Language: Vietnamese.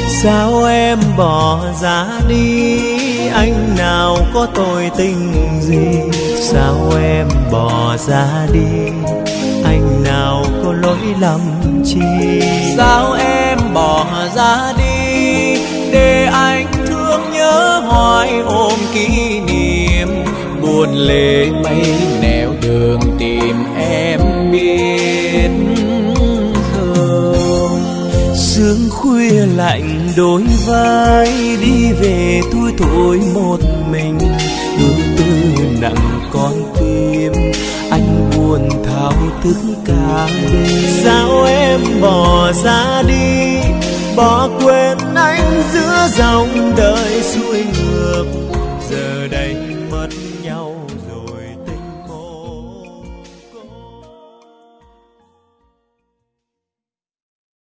Sao em bỏ giá đi, anh nào có tội tình gì? Sao em bỏ giá đi, anh nào có lỗi lầm chi? Sao em bỏ giá đi, để anh thương nhớ hoài ôm kỷ niệm. Buồn lệ mây nẻo đường tìm em biết không? Sương khuya lạnh đôi vai, đi về thui thối một mình. Ưu tư nặng con tim, anh buồn thao thức cả đêm. Sao em bỏ ra đi, bỏ quên anh giữa dòng đời xuôi ngược. Giờ đây